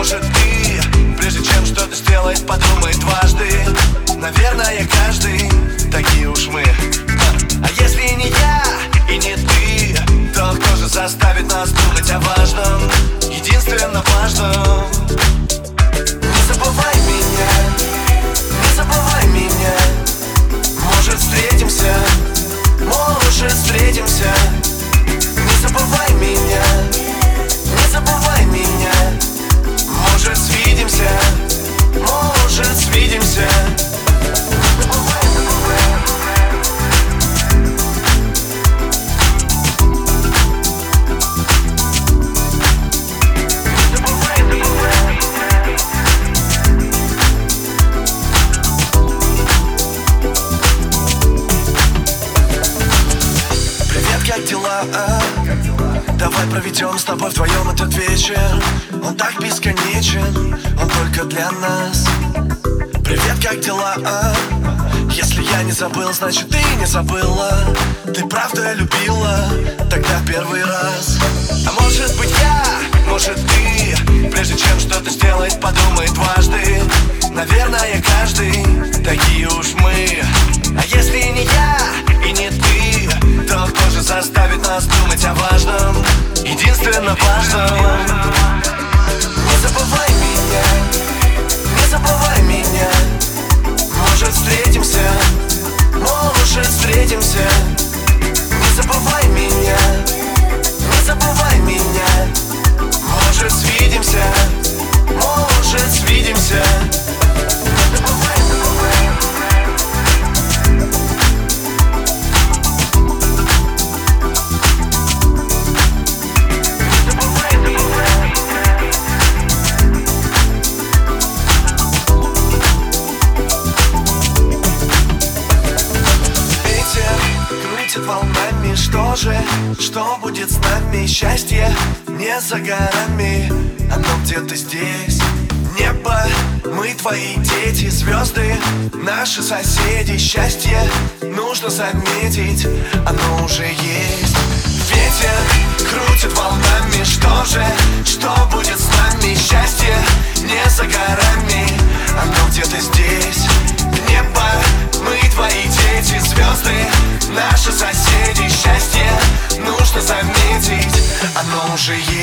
может ты, прежде чем что-то сделает, подумай дважды. Наверное, каждый, такие уж мы. А если не я и не ты, то кто же заставит нас думать о важном, единственно важном? Не забывай меня, не забывай меня. Может встретимся, может встретимся. Не забывай меня, не забывай меня. Может свидимся, может свидимся. Как дела? Давай проведем с тобой вдвоем этот вечер. Он так бесконечен, он только для нас. Привет, как дела? Если я не забыл, значит ты не забыла. Ты правда любила тогда первый раз. А может быть я, может ты, прежде чем что-то сделать, подумай дважды. Наверное, каждый, такие уж мы. А если не я и не ты, то кто же заставит нас думать о важном, единственно важном? Не забывай меня, не забывай меня. Может встретимся, может встретимся. Не забывай меня, не забывай меня. Может свидимся, может свидимся. Волнами, что же, что будет с нами? Счастье не за горами, оно где-то здесь. Небо, мы твои дети, звезды, наши соседи. Счастье нужно заметить, оно уже есть. Ветер крутит волнами, что же, что будет с нами? Счастье не за горами, оно где-то здесь. Небо, мы твои дети, звезды, наши соседи. Счастье нужно заметить, оно уже есть.